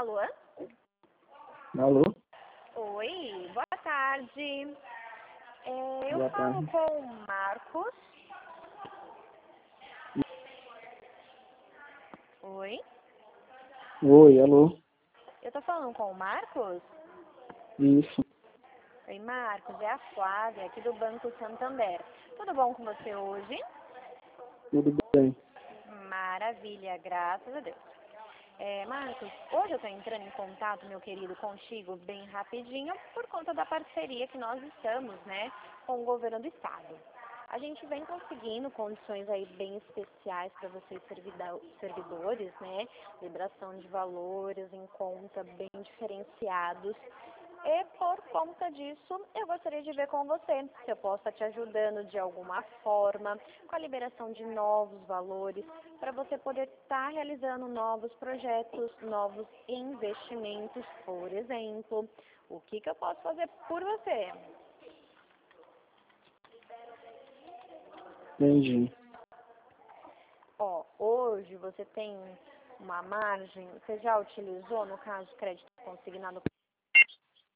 Alô? Alô? Oi, boa tarde. Eu Boa falo tarde. com o Marcos. Oi? Oi, alô? Eu tô falando com o Marcos? Isso, Oi, Marcos, é a Flávia, aqui do Banco Santander. Tudo bom com você hoje? tudo bem. Maravilha, graças a Deus. Marcos, hoje eu estou entrando em contato, meu querido, contigo bem rapidinho por conta da parceria que nós estamos, né, com o governo do estado. A gente vem conseguindo condições aí bem especiais para vocês servidores, né, liberação de valores em conta bem diferenciados. E por conta disso, eu gostaria de ver com você se eu posso estar te ajudando de alguma forma com a liberação de novos valores para você poder estar realizando novos projetos, novos investimentos, por exemplo. O que eu posso fazer por você? Entendi. Hoje você tem uma margem, você já utilizou, no caso, crédito consignado